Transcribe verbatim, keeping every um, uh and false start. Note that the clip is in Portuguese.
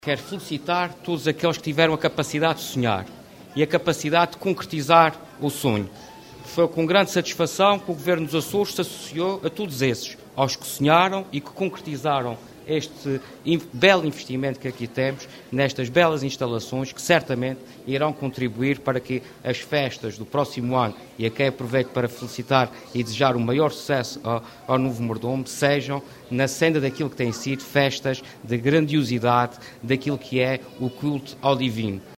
Quero felicitar todos aqueles que tiveram a capacidade de sonhar e a capacidade de concretizar o sonho. Foi com grande satisfação que o Governo dos Açores se associou a todos esses, aos que sonharam e que concretizaram este belo investimento que aqui temos, nestas belas instalações, que certamente irão contribuir para que as festas do próximo ano, e a quem aproveito para felicitar e desejar o maior sucesso ao, ao novo mordomo, sejam na senda daquilo que têm sido festas de grandiosidade, daquilo que é o culto ao divino.